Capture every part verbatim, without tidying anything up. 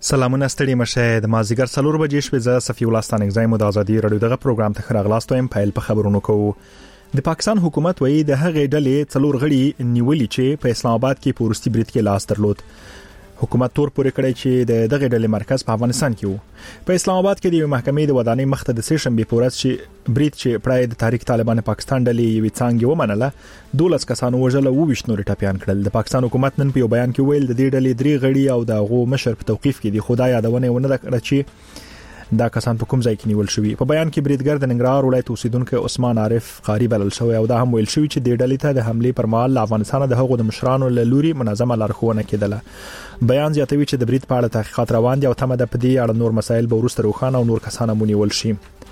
سلامونه ستړي مشه د مازیګر څلور بجې شپې ز صفی الله ستانګ زایم د ازادي رادیو دغه پروګرام ته خراغلاستو ایم فایل په خبرونو کوو. د پاکستان حکومت وایي د هغې ډلې څلور غړي نیولې چې په اسلام آباد کې پورستی برید کې لاس درلود. حکومت تور پورې کړی چې د دغه ډلې مرکز په افغانستان کې وو. په اسلام آباد کې د محکمې د ودانۍ مخته د سې شنبه پورس چې برید چې پړای د تاریخ طالبان پاکستان ډلې یوې څنګه ومنله دولس کسانو وژل او وښ نور ټاپیان کړل. د پاکستان حکومت نن په یو بیان کې ویل د دې ډلې درې غړي او د غو مشر په توقيف کې دي خدای یادونه ونه کړ چې دا کسان په کوم ځای کې نیول شوی. په بیان کې بریدګر د ننګرهار ولایت اوسیدونکو عثمان عارف قاری بلل شوی او دا هم ویل شوی چې د ډلې ته د حمله پر مهال افغانستان د هغو د مشرانو له لوري منظمه لارښوونه کېدله. بیان زیاتوي چې د برید په اړه تحقیقات روان دي او تمه ده په دې اړه نور مسایل به وروسته روښانه او نور کسان مونیول شي.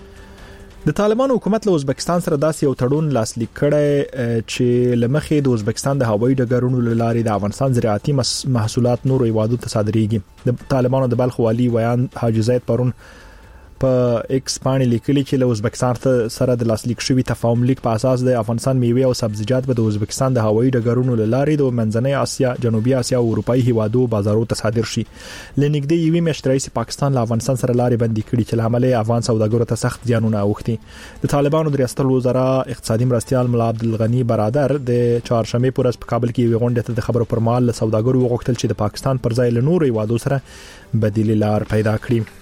د طالبانو حکومت له ازبکستان سره داسې یو تړون لاسلیک کړی چې لمخې د ازبکستان د هوایي ډګرونو لارې د افغانستان زراعتي محصولات نورو هیوادو ته صادرېږي. د طالبانو د بلخ والی ویان حاجی زید پرون په ایکس باندې لیکلي چې له ازبکستان سره د لاسلیک شوی تفاهم لیک په اساس د افغانستان میوه او سبزیجات به د ازبکستان د هوایي ډګرونو لارې د منځنۍ اسیا، جنوبي اسیا او اروپאי هیوادو بازارو ته صادر شي. لنګدې یوې میاشتې رئیس پاکستان له افغانستان سره لارې بندي کړي چې لامل افغان سوداګرو ته سخت زیانونه اوښتي. د طالبانو د ریاست الوزرا اقتصادي مرستيال ملا عبدالغنی برادر د چهارشنبه پورس په کابل کې یو غونډه ته د خبرو پر مهال له سوداګرو وغوښتل چې د پاکستان پر ځای له نورو هیوادو سره بدیل لار پیدا کړي.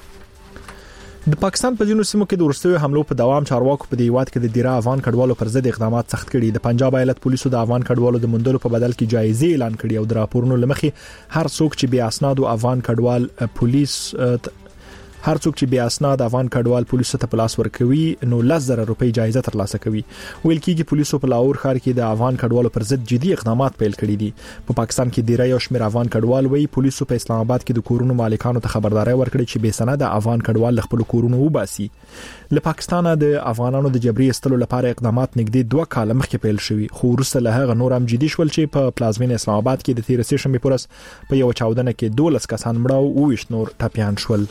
د پاکستان په ځینو سیمو کې د ورستوي حملو په دوام چارواکو په دیوات کې د دیره افغان کډوالو پر ضد اقدامات سخت کړي. د پنجاب ایالت پولیسو د افغان کډوالو د مندلو په بدل کې جایزې اعلان کړي او د راپورونو لمخې هر څوک چې بیا اسناد او افغان کډوال پولیس هر څوک چې بیا اسناد افغان کډوال پولیسو ته پلاس ورکوي نو لس زره روپۍ جایزه ترلاسه کوي. ویل کېږي پولیسو په لاهور ښار کې د افغان کډوالو پر ضد جدي اقدامات پیل کړي دي. په پاکستان کې ډیری یو شمېر افغان کډوال وایي پولیسو په اسلام آباد کې د کورونو مالکانو ته خبرداري ورکړي چې بې سند افغان کډوال خپل کورونو وباسي. له پاکستان د افغانانو د جبري استلو لپاره اقدامات نږدې دوه کال مخکې پیل شوي خو وروسته له هغه نور هم جدي شول چې په پلازمین اسلام آباد کې د تیر سې شنبه پورس په یو چاودنه کې دولس کسان مړه او وښ نور ټاپیان شول.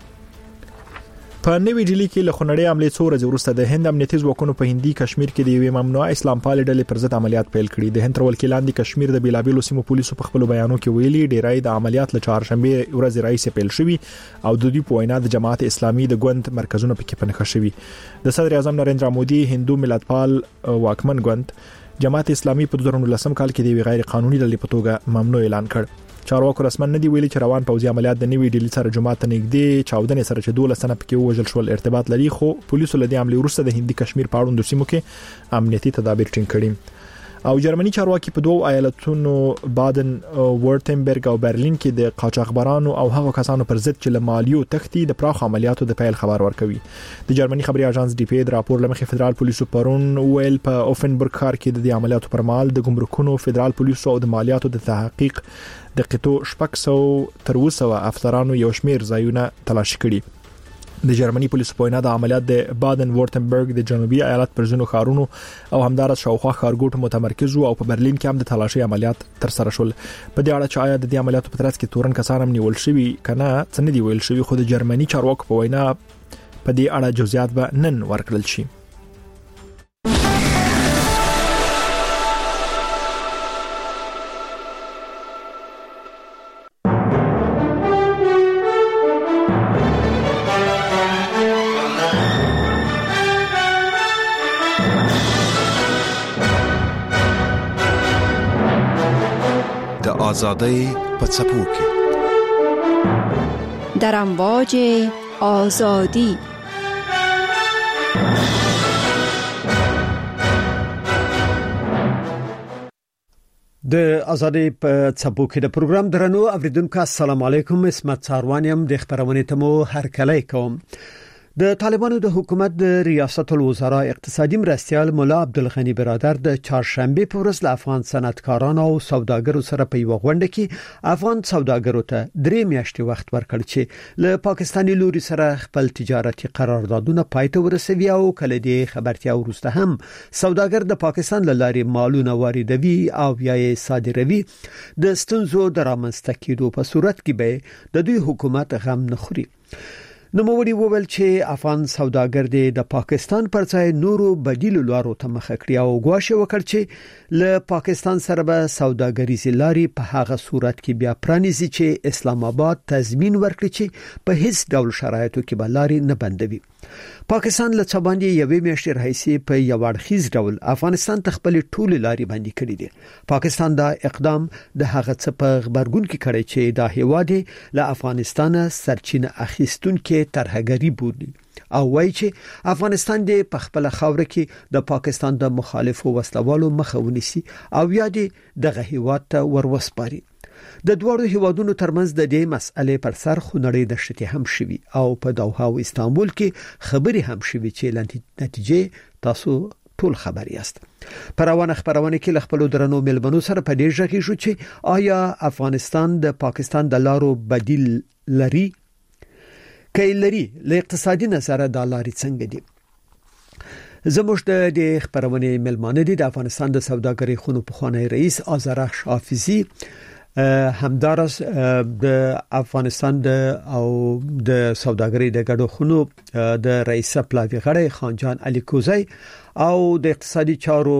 په نوې ډیلی کې له خنړې عملې څو ورځې وروسته د هند امنیتي ځواکونو په هندي کشمیر کې د یوې ممنوعه اسلام پالې ډلې پر ضد عملیات پیل کړي. د هند تر ولکې لاندې کشمیر د بیلابیلو سیمو پولیسو په خپل بیانو کې ویلي ډیری د عملیات له چهارشنبه ورځې راځي پیل شوی او د دوی په وینا د جماعت اسلامي د ګوند مرکزونه پکې پنهخه شوی. د صدر اعظم نریندرا مودي هندو ملتپال واکمن ګوند جماعت اسلامي په دوه هزار ولسم کال کې د غیر قانوني ډلې په توګه ممنوع اعلان کړ. چارواکو رسمن ندی ویلي چې روان پوځي عملیات د نوې ډیلی سره جمعه ته نږدې چاودنې سره چې دولس سنه پکې وژل شول ارتباط لري خو پولیسو له دې عملې وروسته د هندي کشمیر په اړوند سیمو کې امنیتي تدابیر ټینګ کړي. او جرمني چارواکي په دوه ایالتونو بادن ورتنبرګ او برلین کې د قاچاقبرانو او هغو کسانو پر ضد چې له مالیو تختی د پراخ عملیاتو د پیل خبر ورکوي. د جرمني خبري اژانس ډي پی د راپور لمخې فدرال پولیسو پرون ویل په اوفنبرګ ښار کې د عملیاتو پر مهال د ګمرکونو فدرال پولیسو او د مالیاتو د تحقیق د قطو شپږ سوه تر اوسه افسرانو یو شمیر ځایونه تلاشي کړي. د جرمني پولیسو په وینا د عملیات د بادن ورتنبرګ د جنوبي ایالت پر ځینو ښارونو او همدارس شاوخوا ښارګوټو متمرکز او په برلین کې هم د تلاشي عملیات تر سره شول. په دې اړه چې آیا د دې عملیاتو په ترڅ کې تورن کسان هم نیول شوي کنه څه نه دی ویل شوی خو د جرمني چارواکو په وینا په دې اړه جزئیات به نن ورکړل شي. آزادی په څپو کې در امواج آزادی د آزادی په څپو کې د پروګرام درنو اوریدونکو السلام علیکم. اسمت ساروانیم د خبرونه ته مو هرکلی کوم. د طالبانو د حکومت د ریاست الوزرا اقتصادي مرستيال ملا عبدالغنی برادر د چهارشنبه په ورځ له افغان صنعتکارانو او سوداګرو سره په یو غونډه کې افغان سوداګرو ته درې میاشتې وخت ورکړ چې له پاکستاني لوري سره خپل تجارتي قراردادونه پای ته ورسوي او کله دې خبرتیا ورسته هم سوداګر د پاکستان له لارې مالونه واردوي او یا یې صادروي. د ستونزو د رامنځته کېدو په صورت کې به د دوی حکومت غم نه خوري. نوموړي وویل چې افغان سوداګر د پاکستان پر ځای نورو بدیل لارو ته مخه کړی او غواړي وکړي چې له پاکستان سره به سوداګریزي لاري په هغه صورت کې بیا پرانیزي چې اسلام آباد تضمین ورکړي چې په هیڅ ډول شرایطو کې به لاري نه بندوي. پاکستان له څباندې یوې میاشتې راهیسې په یو اړخیز ډول افغانستان ته خپل ټول لاري باندې کړې دي. پاکستان دا اقدام د هغه څه په خبرګون کې کړی چې دا هیواد له افغانستان سرچینه اخیستونکو ترهګری بولي او وایي چې افغانستان د خپل خاور کې د پاکستان د مخالفو وسلوالو مخه ونیسي او یا دغه هیواد ته ورسپاري. د دوړو هیوادونو ترمنځ د دې مسئلې پر سر خونړې د شتي هم شوي او په دوحه او استانبول کې خبري هم شوي چې نتیجه تاسو ټول خبر یاست. پروانه خبرونه کې خپل درنو ملبنو سره په دې ځکه شو چې آیا افغانستان د پاکستان د لارو بدیل لري کای لري له اقتصادي نظر د لاري څنګه دي. زموږ د خبرونه ملمانه دي د افغانستان د سوداګرۍ خونو په خوانی رئیس آذرخش حافظي همدارس د افغانستان د او د سوداګرۍ د ګډو خونو د رئیس پلاوی غړی خانجان علي کوزی او د اقتصادي چارو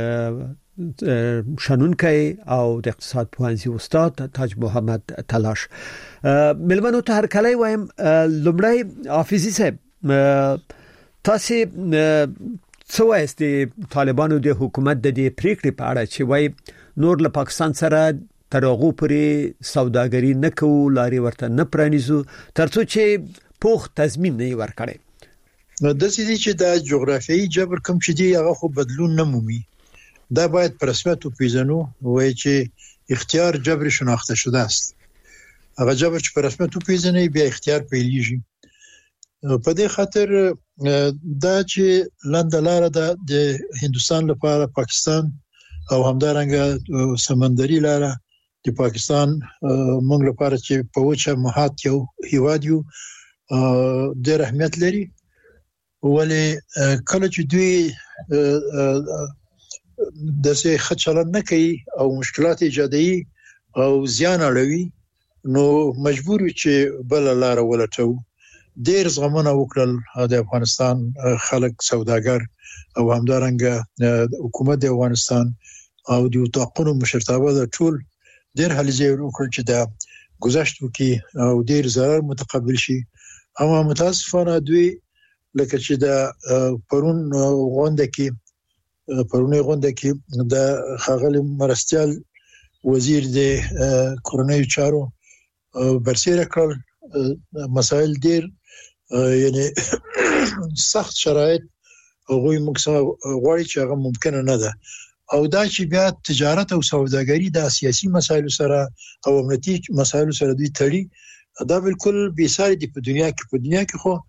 شنونکي او د اقتصاد پوهنځي استاد تاج محمد تلاش. ملمنو ته هر کله وایم لمړی حافظي صاحب تاسو څه وایست د طالبانو د حکومت د دې پریکړې په اړه چې وای نور له پاکستان سره ترغو پرې سوداګري نه کوو لاري ورته نه پرانیزو ترڅو چې پوخ تضمین نه ورکړي. نو د سې چې د جغرافیایي جبر کوم چې دی هغه خو بدلون نه مومي. دا باید پر رسمیت پیژنو وایي چې اختیار جبر شناخته شده است. هغه جبر چې پر رسمیت پیژني بیا اختیار پیلېږي. په دې خاطر دا چې لاندلاره د هندستان لپاره پاکستان او همدارنګه سمندري لاره د پاکستان موږ لپاره چې په وچه محاط یو هیواد یو ډېر اهمیت لري. ولې کله چې دوی د څه خچلن نه کوي او مشکلات ایجادوي او زیان اړوي نو مجبور وي چې بل لار ولټو. ډېر زغمونه وکړل د افغانستان خلک سوداګر او همدارنګه حکومت د افغانستان او د توقعونو مشرتابه د ټول ډېر هلې وکړ چې دا گذشت وکي او ډېر ضرر متقبل شي. اما متاسفانه دوی لکه چې دا پرون غونډه کې پرونی غونډه کې د خاغلی مرستيال وزیر د کورنۍ چارو برسېره کړل مسائل ډېر یعنی سخت شرایط هغه موږ غواړي چې هغه ممکن نه ده او دا چې بیا تجارت او سوداګري د سیاسي مسایلو سره او امنیتي مسایلو سره دوی تړي دا بالکل بې ساري دی په دنیا کې. په دنیا کې خو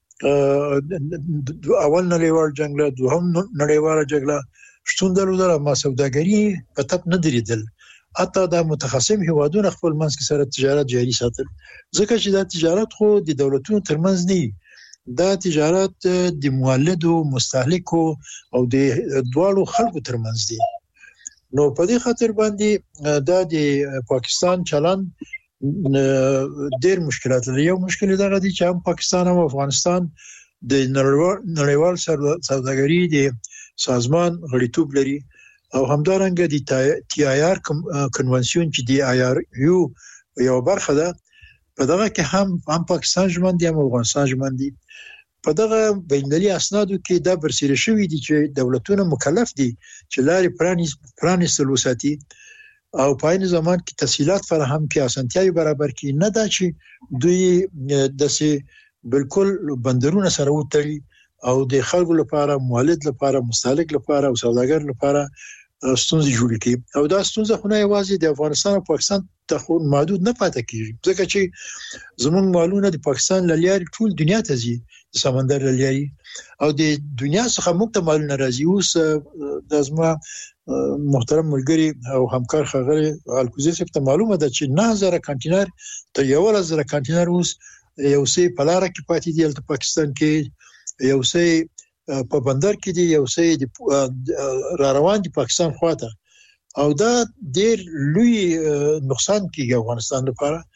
اول نړیوال جنگ له دوهم نړیواله جګړه شتون درلودل ما سوداګري په تپ نه دریدل. حتی دا متخصم هیوادونه خپل منځ کې سره تجارت جاري ساتل ځکه چې دا تجارت خو د دولتونو ترمنځ نه دا تجارت د مولدو مستهلکو او د دوالو خلکو ترمنځ دي. نو په دې خاطر باندې دا د پاکستان چلن ډېر مشکلات لري. یو مشکل دا دی چې هم پاکستان او افغانستان د نړیوال سوداګري د سازمان غړیتوب لري او همدارنګه د تی آی آر کنونسیون چې دی آی آر یو یو برخه ده په دغه کې هم هم پاکستان ژمن دي هم افغانستان ژمن دي. په دغه بین‌المللي اسنادو کې دا برسېره شوی دي چې دولتونه مکلف دي چې لارې پرانیز پرانیستل وساتي او په عین زمان کې تسهیلات فراهم کړي اسانتیاوي برابر کړي. نه دا چې دوی داسې بالکل بندرونه سره وتړي او د خلکو لپاره مولد لپاره مستهلک لپاره او سوداګر لپاره ستونزې جوړ کړي. او دا ستونزه خو نه یوازې د افغانستان او پاکستان ته خو محدود نه پاتې کیږي ځکه چې زموږ مالونه د پاکستان لاري ټول دنیا ته ځي سمندر لاري او د دنیا څخه موږ ته مالونه راځي. اوس د ازما محترم ملګری او همکار خغلی الکوزی صاحب ته معلومه ده چې نه هزار کنټینر ته یو هزار کنټینر اوس یو څه په لار کې پاتې دی د پاکستان کې یو څه په بندر کې دی یو څه را روان دي پاکستان خواته او دا ډېر لوی نقصان کیږي افغانستان لپاره.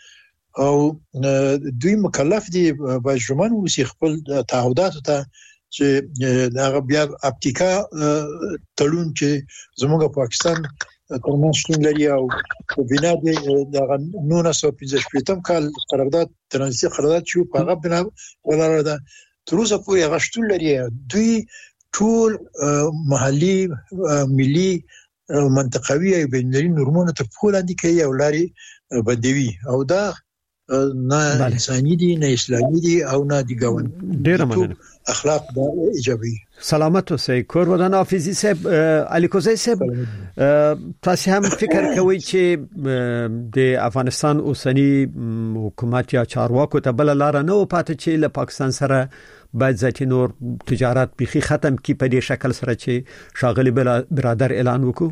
او دوی مکلف دي باجرمن وسی خپل تعهدات ته چې دا بیا اپتیکا تړون چې زموږ پاکستان ترمنځ شتون لري او په بنا د نولس سوه پنځه شپږم کال قرارداد ترانزیتي قرارداد چې په هغه بنا ولاړه ده تر اوسه پورې هغه شتون لري. دوی ټول محلي ملي منطقوي او بینالمللي نورمونه ته په لاندې کوي او لاري بدوي او دا نه انساني دي نه اسلامي دي او نه دي ګاون ډیره مننه اخلاق دا ایجابي. سلامت اوسئ. کور ودان حافظي صاحب علي کوزي صاحب تاسو هم فکر کوئ چې د افغانستان اوسنی حکومت یا چارواکو ته بل لار نه و پاتې چې له پاکستان سره باید ذاتي نور تجارت بيخي ختم کی په دې شکل سره چې شاغلي برادر اعلان وکړو؟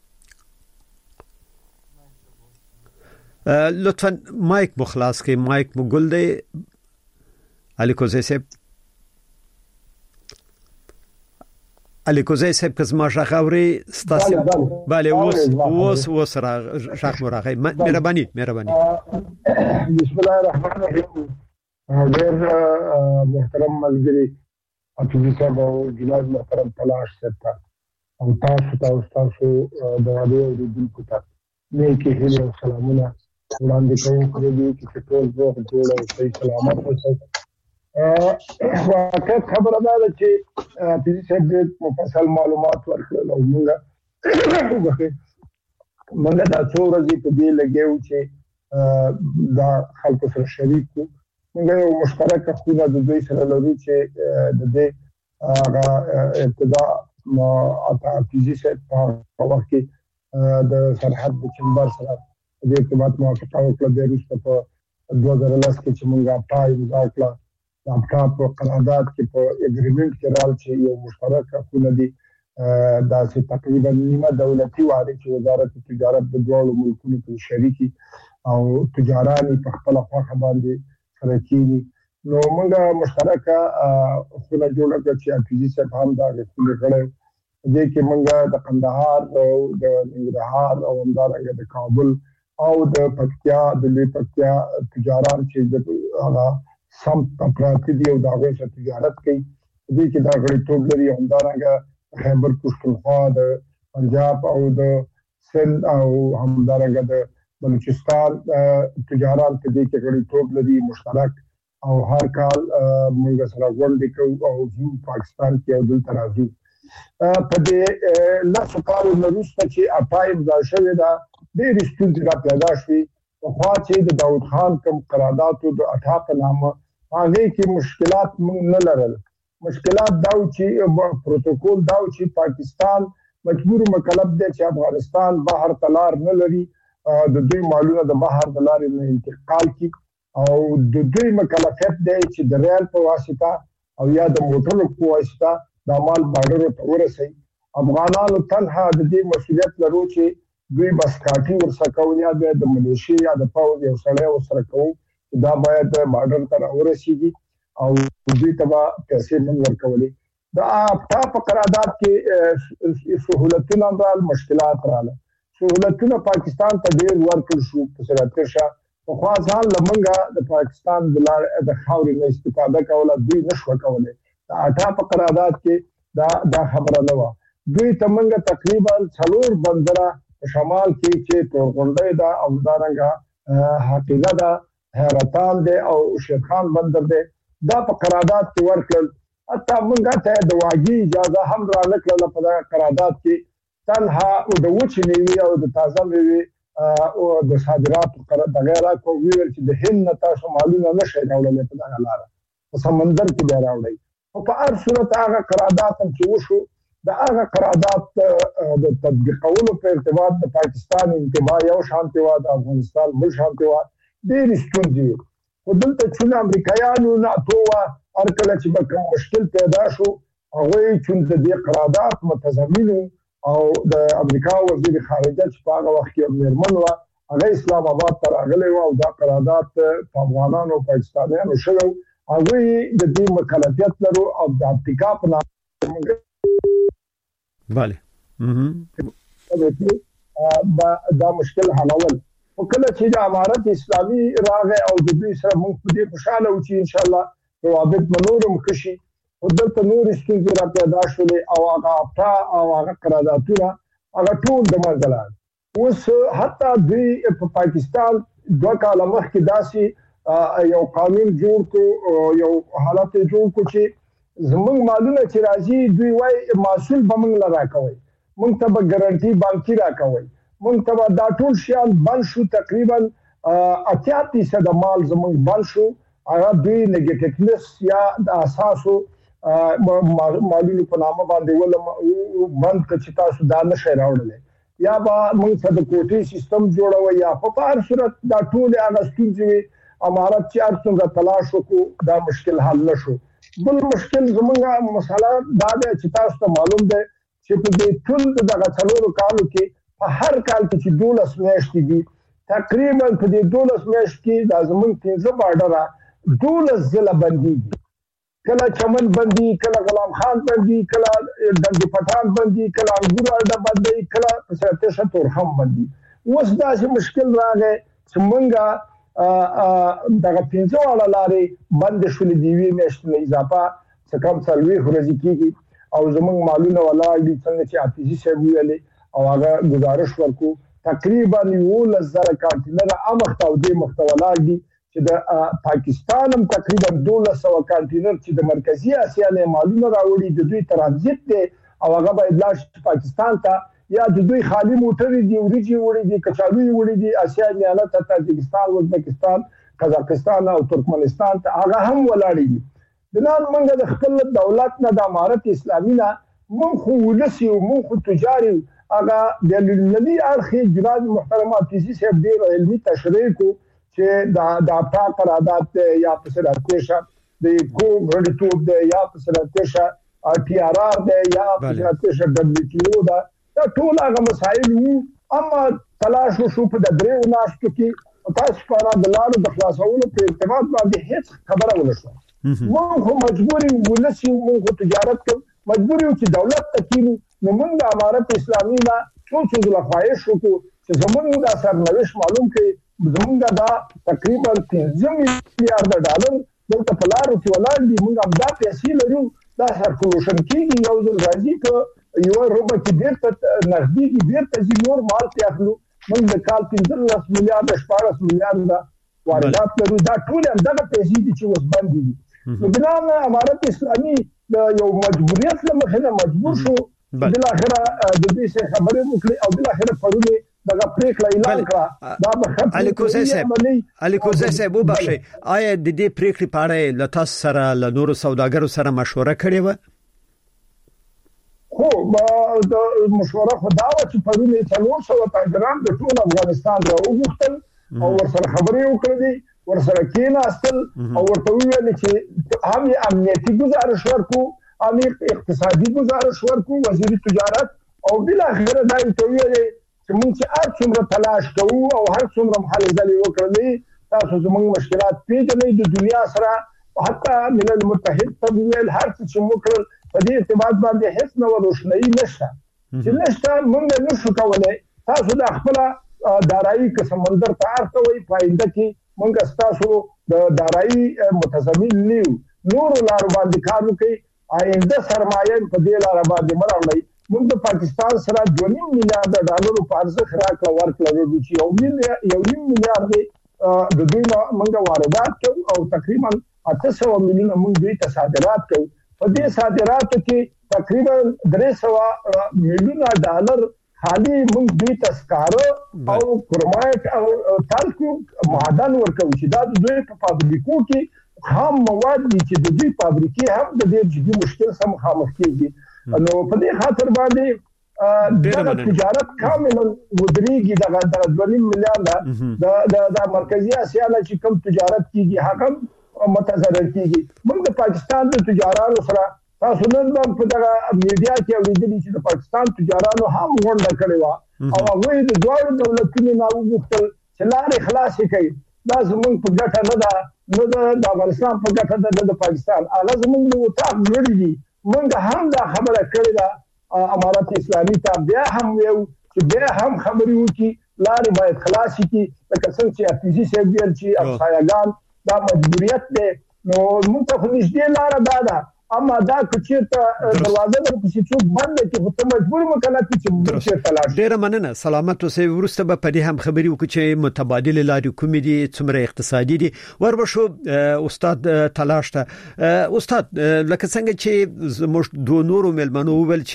لطفا مایک مخلاص کې مایک مګل دی علي کوزي صاحب. علي کوزي صاحب کزما شاخوري ستاسو bale اوس اوس اوس را شاخ مراغي مهرباني مهرباني. بسم الله الرحمن الرحيم. ډېر محترم ملګری حافظي صاحب او جناب محترم تلاش صاحب او تاسو تاسو د راډیو د دلکو ته نیکی هیله او سلامونه وړاندې کوم کړی دي چې ټول زه ټول او صحیح سلامت اوسئ. واقعیت خبره ده چې حافظي صاحب د مفصل معلومات ورکړل او موږ موږ دا څو ورځې په دې لګیو چې دا خلکو سره شریک وو. موږ یو مشترکه خونه د دوی سره لرو چې د دې هغه ابتدا ما حافظي صاحب په وخت کې د سرحد د چمبر سره د ارتباط موافقه وکړه. د روسته په دوه زره لس کې چې موږ پای امضا کړه د افکار په قرارداد کې په اګریمنت کې رال چې یو مشترکه خونه دي دا چې تقریبا نیمه دولتي واره چې وزارت تجارت د دوه ملکونو په شریکي او تجاراني په خپل خواخه باندې سره کېږي. نو موږ مشترکه خونه جوړه کړه چې حافظي صاحب هم دا خونه کړی. دې کې موږ د قندهار او د ننګرهار او همدارنګه د کابل او د پکتیا د لوی پکتیا تجاران چې د هغه سم پراتی دی او دا غوښه تجارت کوي. دې کې دا غړیتوب لري همدارنګه خیبر پښتونخوا د پنجاب او د سند او همدارنګه د بلوچستان تجاران په دې کې غړیتوب لري مشترک او هر کال موږ سره غونډې کوو او زو پاکستان کې او دلته راځو. په دې لاسو کارو وروسته چې اپایم دا شوی دا ډېر ستونزې را پیدا شوې. خو چې د داود خان کوم قراردادو د اټا په نامه هغه کې مشکلات موږ نه لرل. مشکلات دا چې پروتوکول دا چې پاکستان مجبور مکلف دی چې افغانستان بهر تلار نه لري د دوی مالونه د بهر د لارې نه انتقال کړي او د دوی مکلفیت دی چې د ریل په واسطه او یا د موټرو په واسطه د مال بارډر ته ورسي. افغانانو تنها د دې مسولیت لرو چې دوی بس کاټي ورسره کوي یا د ملیشي یا د پاوز یو سړی ورسره کوي دا باید بارډر ته ورسیږي او دوی ته پیسې من ورکولې. دا په قرارداد کې سہولتونه رال مشکلات رااله. سہولتونه پاکستان ته ډېر ورکړل شو په سره ترشا خو ځان لمنګه د پاکستان د لار د خاورې نه استفاده کوله دوی نشو کولای. دا اټا په قرارداد کې دا دا خبره نه و. دوی ته منګه تقریبا څلور بندره شمال کې چې تورغونډه دا او دارنګه حقیقت دا حیرتان دی او شیخان بندر دی دا په قرارداد کې ورکړل. حتی منګه ته د واجی اجازه هم را نکړل په قرارداد کې تنها او د وچې میوې او د تازه میوې او د صادراتو قرارداد غیره کو ویل چې د هند نه تاسو مالونه نشئ راوړل په دغه لار په سمندر کې دی راوړی. او په هر صورت هغه قرارداد چې وشو د هغه قرارداد د تطبیقولو په ارتباط د پاکستان انتباه یو شانتي و د افغانستان بل شانتي و ډېر ستونزې. خو دلته چې امریکایانو ناتو هر کله چې به کوم مشکل پیدا شو هغه چې د دې قرارداد متضمن او د امریکا وزیر خارجه چې په هغه وخت کې میرمن و هغه اسلام آباد ته راغلی و او دا قرارداد په افغانانو او پاکستانیانو شوی. هغه د دې مکلفیت لرو او د افریقا په نام bale دا دا مشکل حلول. وکړه چې د امارت اسلامي راغې او د دې سره موږ په دې خوشاله و چې ان شاء الله روابط منورم کشي او دلته نور ستونزې را پیدا شولې او هغه اپټا او هغه قراردادونه هغه ټول د منځ اوس حتی دوی په پاکستان دوه کاله مخکې داسې یو قانون جوړ کو یو حالت جوړ کو چې زموږ مالونه چې راځي دوی وای محصول به موږ لرا کوي موږ ته به ګارانټي بانکي را کوي موږ ته دا ټول شیان بند شو تقریبا اتیا فیصد مال زموږ بند شو هغه دوی نیگیټیونس یا د اساسو مالونو په نامه باندې ول بند کچ تاسو دا نشي راوړل یا با موږ څه د کوټي سیستم جوړو یا په هر صورت دا ټول هغه ستونزې امارت چې ارڅنګه تلاش وکړو دا مشکل حل نشو بل مشکل زمونږه مسله دا ده چې تاسو ته معلوم ده چې په دې ټول دغه څلورو کالو کې په هر کال کې چې دولس میاشتې دي تقریبا په دې دولس میاشتې کې د زمونږ پنځه بارډره دولس ځله بندي کله چمن بندي کله غلام خان بندي کله دندې پټان بندي کله انګور اډه بندي کله پسرته شتور هم بندي اوس دا چې مشکل راغی چې مونږه دغه پنځه واړه لارې بند شولې دی وی میاشتې اضافه څه کم څلوي ورځې کېږي او زمونږ مالونه ولاړ دي څنګه چې حافظي صاحب ویلي او هغه گزارش ورکو تقریبا یو لزر کانټینر امخته او د مختولاړ دي چې د پاکستان هم تقریبا دولس سو کانټینر چې د مرکزی اسیا نه مالونه راوړي د دوی ترانزیت دي او هغه باید لاړ پاکستان ته یا د دوی خالی موټر دي وريجي وړي دي کچالوي وړي دي اسیا نه ته تاجکستان ازبکستان قزاقستان او ترکمنستان ته هغه هم ولاړ دي د نن منګه د خپل دولت نه د امارت اسلامي نه مونږ خو ولسی او مونږ خو تجاري هغه د لنبي اخی جناب محترم حافظي صاحب ډیر علمي تشریح کو چې دا د اپټا قرارداد یا پسراتشه د کو غړیتوب د یا پسراتشه ار ټي ار ار د یا پسراتشه دبليو ټي او دا ټول هغه مسایل وو اما تلاش شو په د درو ناشته کې تاسو په اړه د لارو د خلاصولو په ارتباط باندې هیڅ خبره ونشوه مونږ خو مجبوري ولسی مونږ تجارت کوو مجبور یو چې دولت تکینو نو موږ د امارت اسلامي نه څو څو د خواهش وکړو چې زموږ د سرنوشت معلوم کړي زموږ دا تقریبا پنځه میلیارډ ډالر دلته په لارو کې ولاړ دي موږ هم دا پیسې لرو دا سرکولوشن کېږي یو ځل راځي که یو روبه کې بیرته نږدې کې بیرته ځي نور مال کې اخلو موږ د کال پنځلس میلیارډ شپاړس میلیارډ واردات لرو دا ټول هم دغه پیسې دي چې اوس بند دي نو بنا امارت اسلامي د یو مجبوریت له مخې مجبور شو بل اخره د دې څخه خبرې وکړي او بل اخره پرونه دغه پریکړه اعلان کړه دا به علي کوزه صاحب علي کوزه صاحب وبخښي آیا د دې پریکړې په اړه له تاسو سره له نورو سوداګرو سره مشوره کړې و خو ما د مشوره خدا و چې پرونه څلور سو تاجران د ټول افغانستان راوغوښتل او ورسره خبرې وکړې ورسره کېناستل او ورته ویل چې هم امنیتي گزارش ورکو هم اقتصادي گزارش ورکو وزیر تجارت او بل اخر دا ته ویل چې موږ چې هر څومره تلاش کوو او هر څومره محلزلې وکړلې تاسو زموږ مشکلات پیژنې د دنیا سره حتی ملل متحد ته ویل هر څه موږ کړل په دې ارتباط باندې هیڅ نو روشنايي نشته چې نشته موږ نشو کولای تاسو د خپل دارایی که سمندر ته ارتوي پاینده کې موږ تاسو د دارایی متضمن نیو نور لار باندې کار وکړي آینده سرمایه په دې لار باندې مرغلي موږ د پاکستان سره دوه نیم میلیارډ ډالر په ارزښت راکړه ورکړه چې یو میلیارډ یو نیم میلیارډ د دوی موږ واردات کوو او تقریبا اته سوه میلیونه موږ دوی ته صادرات کوو په دې صادراتو کې تقریبا درې سوه میلیونه ډالر خالي موږ دوی تسکاره او کرومایټ او تالکو معدن ورکوي چې دا د دوی په فابریکو کې خام مواد دي چې د دوی فابریکې هم د ډېر جدي مشکل سره مخامخ کېږي نو په دې خاطر باندې د تجارت کاملا ودرېږي دغه د دوه نیم میلیارډ د د مرکزی اسیا نه چې کوم تجارت کېږي هغه متضرر کېږي موږ د پاکستان د تجارانو سره تاسو نن په دغه میډیا کې اوریدلی چې د پاکستان تجارانو هم غونډه کړې و او هغه د دوه دولتونو نه وغوښتل چې لارې خلاصې کړي دا زموږ په ګټه نه ده نو د افغانستان په ګټه ده د پاکستان هغه زموږ د وطن غړي دي موږ هم دا خبره کړې ده امارت اسلامي ته بیا هم یو چې بیا هم خبرې وکړي لارې باید خلاص کی لکه څنګه چې افیزي سي ویل چې افسایګان دا مجبوریت ده نو موږ ته خو نږدې لار ده ده اما دا چې دروازه د کوڅې بند کې ته مجبور مکنه چې موږ تلاش ډیر مننه سلامت اوسئ ورسته به په دې هم خبري وکړو چې متبادل لارې کومې دي څومره اقتصادي دي وربشو استاد تلاش ته استاد لکه څنګه چې زموږ دوه نورو ملمنو ول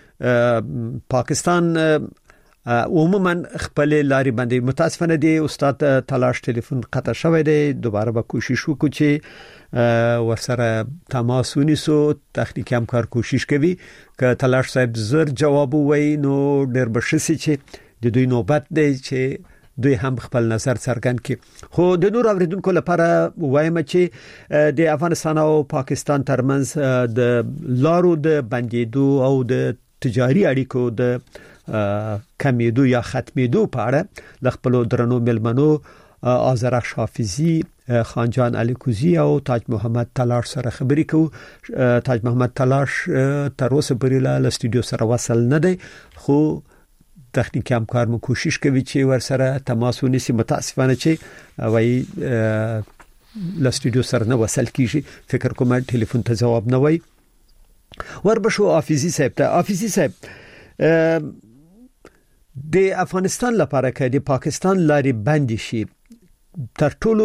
چې پاکستان عموما خپل لارې باندې متاسفانه دی استاد تلاش ټلیفون قطع شوی دی دوباره به کوشش وکړو چې ورسره تماس ونیسو تخنیکی همکار کوشش کوي که تلاش صاحب زر جواب وای نو ډېر بشسي چې د دوی نوبت دی چې دوی هم خپل نظر څرګند کړي خو د نور اوریدونکو لپاره وایم چې د افغانستان او پاکستان ترمنځ د لارو د بندیدو او د تجاري اړیکو د کمیدو یا ختمیدو په اړه د خپل درنو ملمنو آذرخش حافظي خانجان الیکوزی او تاج محمد تلاش سره خبرې کوو تاج محمد تلاش تر اوسه پورې له استودیو سره وصل نه دی خو تخنیکی همکار مو کوشش کوي چې ور سره تماس ونیسي متاسفانه چې وای له استودیو سره نه وصل کیږي فکر کوم ټلیفون ته جواب نه وای وربشو حافظي صاحب ته حافظي صاحب د افغانستان لپاره کې د پاکستان لارې بند شي تر ټولو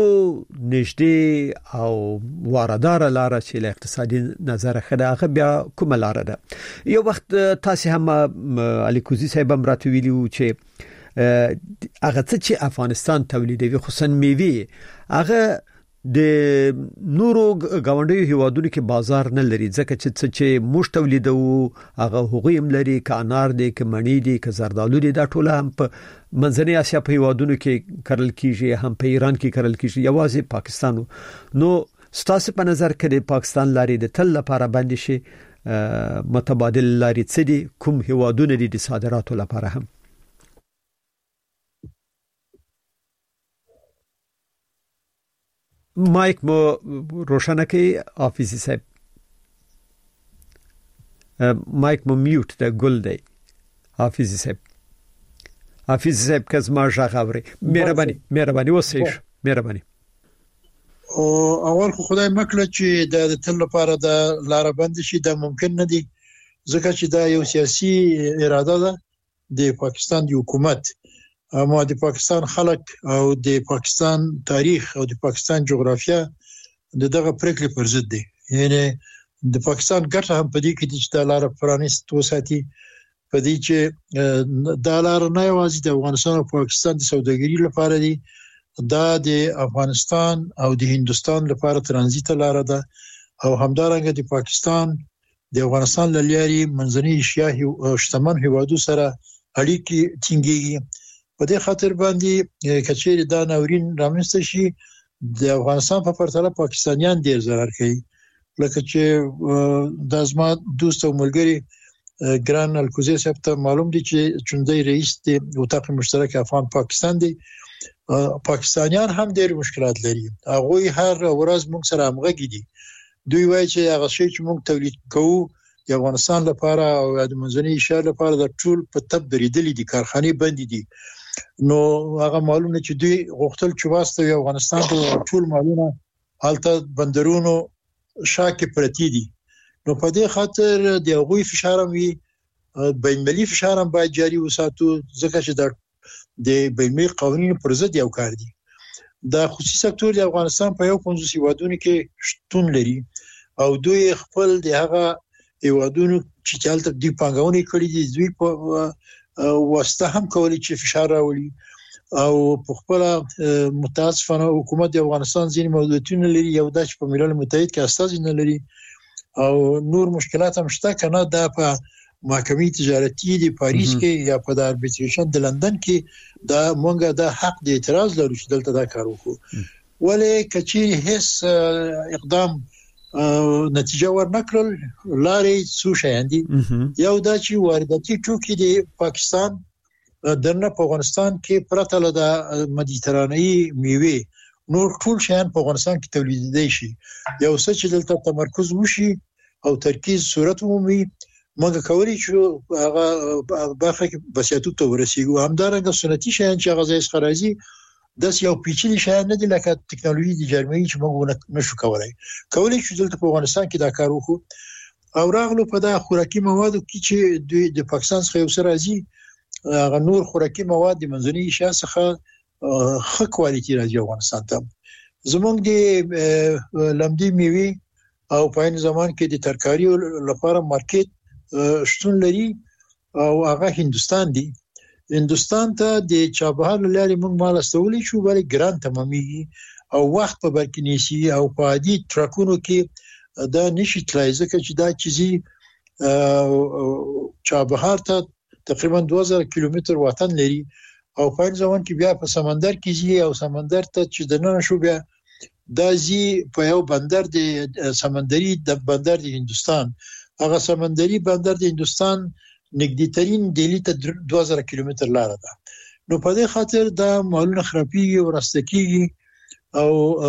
نږدې او واردار لار چې له اقتصادي نظر خدای هغه بیا کومه لار ده یو وخت تاسو هم الیکوزی صاحب هم راته ویلو چې هغه چې افغانستان تولیدوي خصوصا میوه هغه د نورو غونډیو هیوادونو کې بازار نه لري ځکه چې چې موږ تولیدو هغه هغوی هم لري ک انار دي ک مڼې دي ک زردالو دي دا ټول هم په منځنۍ اسیا په هیوادونو کې کرل کیږي هم په ایران کې کرل کیږي یوازې پاکستان نو ستاسو په نظر کې د پاکستان لارې د تل لپاره بند شي متبادل لارې څه دي کوم هیوادونه دي د صادراتو لپاره هم مایک مو روشنه کی حافظي صاحب مایک مو میوټ ده ګل دی حافظي صاحب حافظي صاحب کز ما ژغوري مهرباني مهرباني وسیش مهرباني او اول خو خدای مکړه چې د تل لپاره د لار بند شي دا ممکن نه دي ځکه چې دا یو سیاسي اراده ده د پاکستان د حکومت اما د پاکستان خلک او د پاکستان تاریخ او د پاکستان جغرافیه دغه پریکړې پر ضد دي یعنی د پاکستان ګټه هم پدې کې چې د لار پرانیست وساتي پدې چې د لار نه یوازې د افغانستان او پاکستان د سوداګرۍ لپاره دي دا د افغانستان او د هندستان لپاره ترانزیت لار ده او همدارنګه د پاکستان د افغانستان لارې منځنۍ ایشیا او شتمن هیوادو سره اړیکې ټینګېږي په دې خاطر باندې کچېری دا ناورین رامنځته شي د افغانستان په پرتله پاکستانیان ډیر ضرر کوي لکه چې د ازما دوست او ملګری ګران الکوزی صاحب ته معلوم دي چې چوندۍ رئیس دی وتاق مشترک افغان پاکستان دی پاکستانیان هم ډیر مشکلات لري هغه هر ورځ موږ سره همغږي دي دوی وایي چې هغه شی چې موږ تولید کوو د افغانستان لپاره او د منځنۍ ایشیا لپاره د ټول په تب درېدلې دي کارخانه بندې دي نو هغه معلومه چې دوی غوښتل چې واسطه افغانستان ته ټول معلومه حالت بندرونو شاکه پرتی دي نو په دې خاطر د هغوی فشار هم وي بین‌المللي فشار هم باید جاری وساتو ځکه چې د بین‌المللي قوانینو پر ضد یو کار دي د خصوصي سکتور د افغانستان په یو پنځوس هیوادونو کې شتون لري او دوی خپل د هغه هیوادونو چې چالت دی پنګاونې کړې دي دوی په واسطه هم کولی چې فشار راوړي او په خپل متاسفانه حکومت د افغانستان ځینې موضوعاتونه لري یو د په ملل متحد کې استازي نه لري او نور مشکلات هم شته کنه د په محکمې تجارتي د پاریس کې یا په د اربیټریشن د لندن کې دا مونږه د حق د اعتراض لرو چې دلته دا کار وکړو ولې کچې هیڅ اقدام نتیجه ورنکړل لارې څو شاندي یو دا چې وارداتي ټوکې د پاکستان درنه په افغانستان کې پرته له د مدیترانه‌ای میوه نور ټول شیان په افغانستان کې تولیدېدای شي یو څه چې دلته تمرکز وشي او ترکیز صورت ومومي موږ کولی شو هغه برخه کې بسیاتو ته ورسیږو. همدارنګه سنتي شیان چې هغه ځای څخه راځي داس یو پیچلي شیان نه دي لکه ټکنالوژي د جرمني چې موږ نشو کولای کولی شو دلته په افغانستان کې دا کار وکړو. او راغلو په دا خوراکي موادو کې چې د پاکستان څخه یو سره راځي هغه نور خوراکي مواد د منځنۍ ایشیا څخه ښه کوالټي راځي افغانستان ته. زمونږ د لمدی میوه او په این زمان کې د ترکاریو لپاره مارکیټ شتون لري او هغه هندستان دی. هندستان ته د چابهار لارې موږ مال استولې شو بلې ګران تمامېږي او وخت په برکینیسي او په عادي ټرکونو کې دا نشي تلای ځکه چې دا چیزي چابهار ته تقریبا دوه زره کیلومتر وطن لري او په این زمان کې بیا په سمندر کې ځي او سمندر ته چې دننه شو بیا دا ځي په یو بندر د سمندري د بندر د هندستان. هغه سمندري بندر د هندستان نږدې ترين دلی ته دوه زره کیلومتر لار ده. نو په دې خاطر دا مالونه خرابېږي او راستکیږي او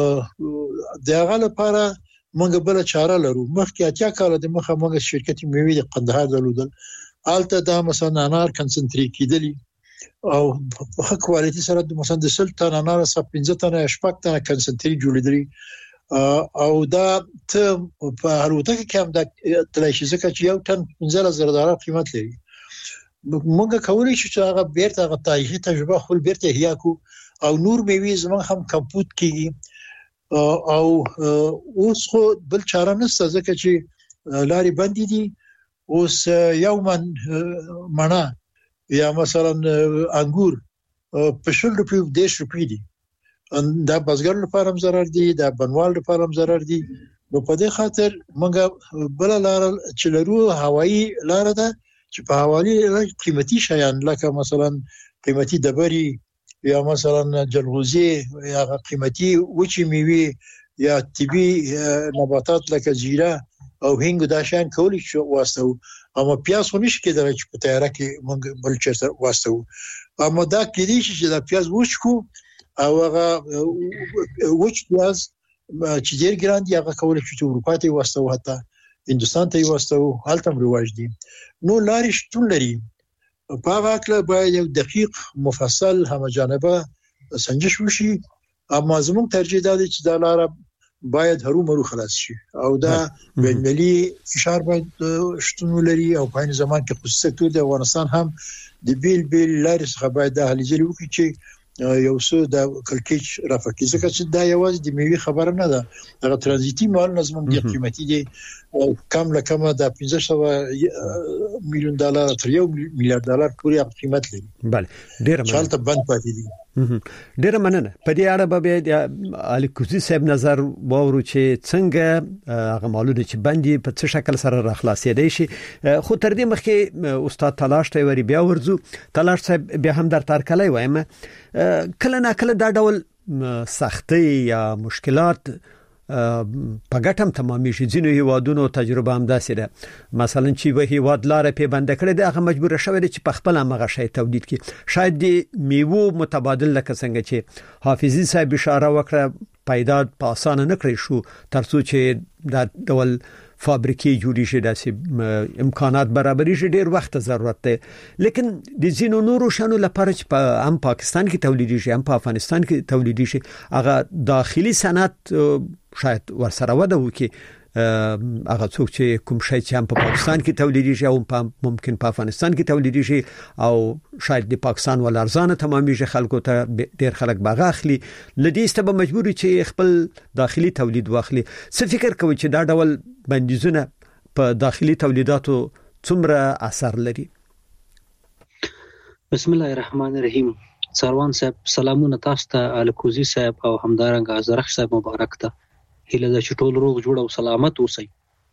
د هغه لپاره موږ بل چاره لرو. مخکې اتیا کال د مخه موږ شرکت میوه د قندهار درلودل الته دا مثلا انار کنسنټریټ کیدلی او په کوالټي سره د مثلا د سل تن انار څخه پنځه تن شپږ تن کنسنټریټ جوړیدلی او دا ته په هروته کې هم د تلاشي ځکه چې یو تن پنځه زره ډالر قیمت لري. موږ کولی شو چې هغه بیرته هغه تاریخي تجربه خپل بیرته احیا کو او نور میوه زموږ هم کمپوت کیږي او اوس خو بل چاره نشته ځکه چې لارې بندې دي. اوس یو من مڼه یا مثلا انګور په شل روپیو دیش روپی دي. دا بازګر لپاره هم ضرر دي دا بنوال لپاره هم ضرر دي. نو په دې خاطر موږ بل لار چې لرو هوایی لار ده چې په حوالی قیمتي شیان لکه مثلا قیمتي دبري یا مثلا جلغوزي یا قیمتي وچی میوه یا طبي نباتات لکه زیره او هنګ دا شان کولی شو واسطو. اما پیاز خو نشي کېدای چې په تیاره کې موږ بل چیرته واسطو. اما دا کېدی چې دا پیاز وښکو او هغه وچ پیاز چې ډیر ګران دي هغه کولی شو چې اروپا ته واسطو حتی هندستان ته واسطو هلته رواج دي. نو لارې شتون لري. په هغه کې باید یو دقیق مفصل همجانبه سنجش وشي. اما زموږ ترجیح ده چې دا لار باید هرو مرو خلاص شي او دا بین‌المللي فشار باید شتون لري او په این زمان کې خصوصي سکتور د افغانستان هم د بیل بیل لارې څخه باید د هلي ځلې وکړي چې یو څه د کلکیچ رافقي ځکه چې دا یوازې د میوه خبره نه ده. هغه ترانزیتي مال نظم د قیمتي دي کم لکه ما د پنځه سوه میلیون ډالر تر یو میلیارډ ډالر پورې قیمت لري. بله ډیر مننه. چالت بند پاتې دي. ډیر مننه. په دې اړه به د علي کوزي صاحب نظر واورو چې څنګه هغه مالونه چې باندې په څه شکل سره راخلاصېدای شي. خو تر دې مخکې استاد تلاش ته وری بیا ورزو. تلاش صاحب بیا هم در ترکلای وایم کله نه کله دا ډول سختي یا مشکلات په ګټم تمامي شي. ځینو هیوادونو تجربه هم داسې ده مثلا چې وه هیواد لاره په بند کړي د هغه مجبور شوی چې په خپل هغه شی تولید کړي. شاید د میوه متبادل لکه څنګه چې حافظي صاحب اشاره وکړه پیدا په اسانه نه کړی شو ترڅو چې دا ډول فابریکې جوړې شي داسې امکانات برابرې شي ډیر وخت ضرورت دی. لیکن د ځینو نورو شانو لپاره چې په هم پاکستان کې تولیدي شي هم په افغانستان کې تولیدي شي هغه داخلي صنعت شاید ورسره وده وکړي. هغه څوک چې کوم شی چې هم په پاکستان کې تولیدي شي او ممکن په افغانستان کې تولیدي شي او شاید د پاکستان ول ارزانه تمامي شي خلکو ته ډیر خلک باغ اخلي لدې ستبه مجبوري چې خپل داخلي تولید واخلي. څه فکر کوي چې دا ډول بندیزونه په داخلي تولیداتو څومره اثر لري؟ بسم الله الرحمن الرحیم. سروان صاحب سلامونه تاسو ته، الکوزي صاحب او همدارنګه زرخ صاحب مبارک ته. هله د چټول روغ جوړ او سلامت اوسئ.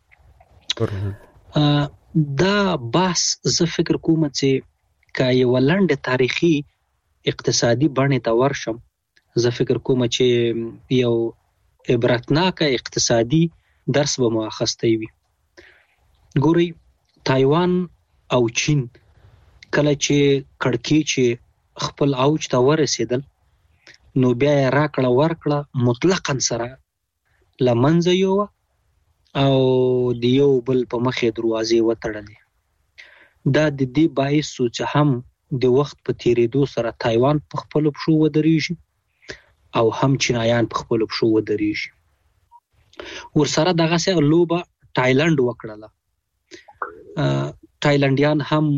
دا بحث زه فکر کوم چې کای ولند تاریخي اقتصادي باندې تا ورشم زه فکر کوم چې یو عبرتناک اقتصادي درس به مؤخسته وي. ګوري تایوان او چین کله چې کڑکی چې خپل اوج ته ورسېدل نو بیا راکړه ورکړه مطلقاً سره لمنځه یو او دیو بل په مخې دروازې وتړلې. دا د دې باعث سو چې هم د وخت په تیریدو سره تایوان په خپل پښو ودرېږي او هم چینایان په خپل پښو ودرېږي. ورسره دغه سه لوبه تایلند وکړله. تایلندیان هم